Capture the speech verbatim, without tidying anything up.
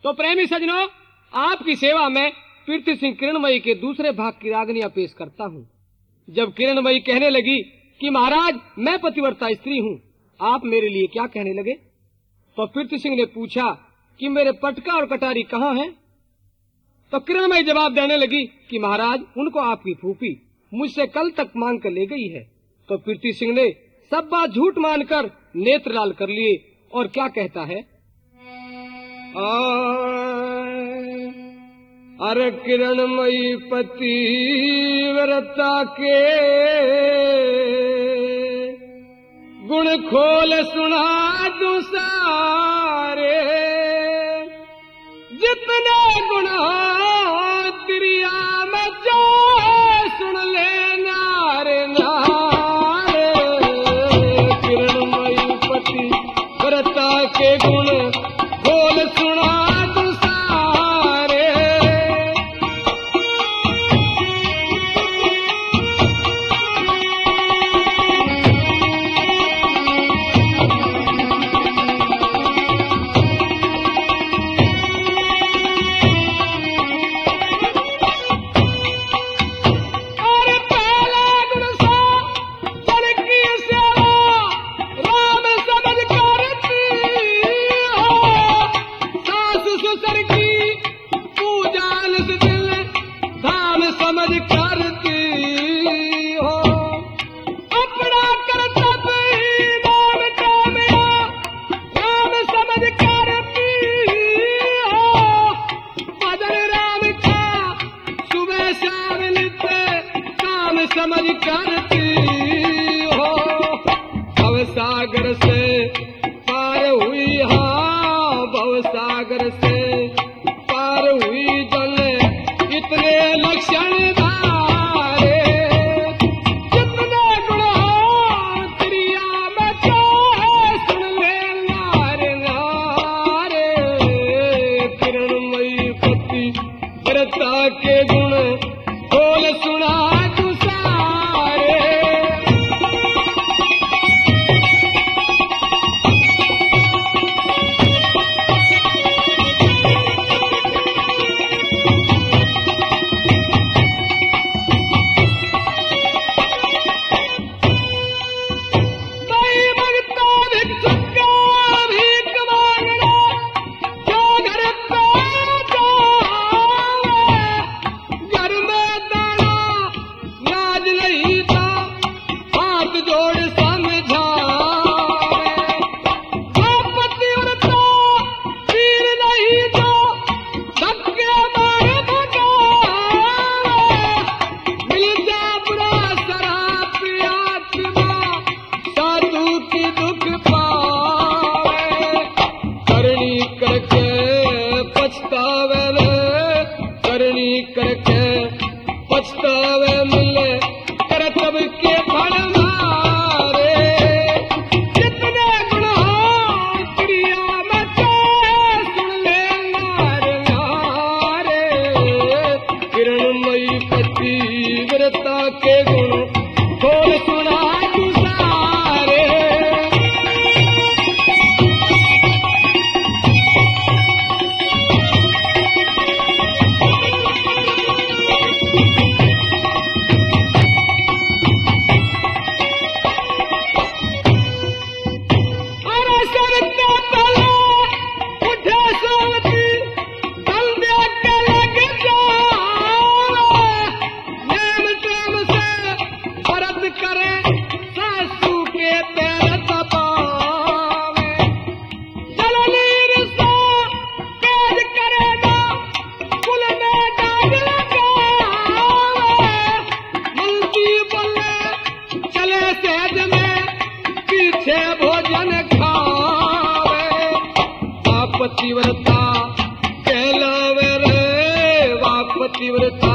तो प्रेमी सजनों, आपकी सेवा में पृथ्वी सिंह किरणमयी के दूसरे भाग की रागनियां पेश करता हूँ। जब किरणमयी कहने लगी कि महाराज मैं पतिव्रता स्त्री हूँ, आप मेरे लिए क्या कहने लगे, तो पृथ्वी सिंह ने पूछा कि मेरे पटका और कटारी कहाँ हैं? तो किरणमयी जवाब देने लगी कि महाराज उनको आपकी फूफी मुझसे कल तक मांग कर ले गई है। तो पृथ्वी सिंह ने सब बात झूठ मानकर नेत्र लाल कर लिए और क्या कहता है, अरे किरणमयी पतिव्रता के गुण खोल सुना दूं सारे, जितने गुण त्रिया में जो सुन ले नारे नारे। किरणमयी पतिव्रता के गुण खोल सुना दूं सारे। समझ करती हो भवसागर से पार हुई, हाँ भवसागर से पार हुई जल इतने लक्षण धारे, जितने गुण क्रिया में चाहे सुन ले नारे नारे। किरणमयी पतिव्रता के गुण खोल सुना करके पछतावे मिले कर तब के फल मारे, जितने गुण क्रिया में चाहे सुन ले नारे नारे। किरणमयी पतिव्रता के गुण खोल सुना तू सारे। भोजन खावे पतिव्रता कहलावे रे, वा पतिव्रता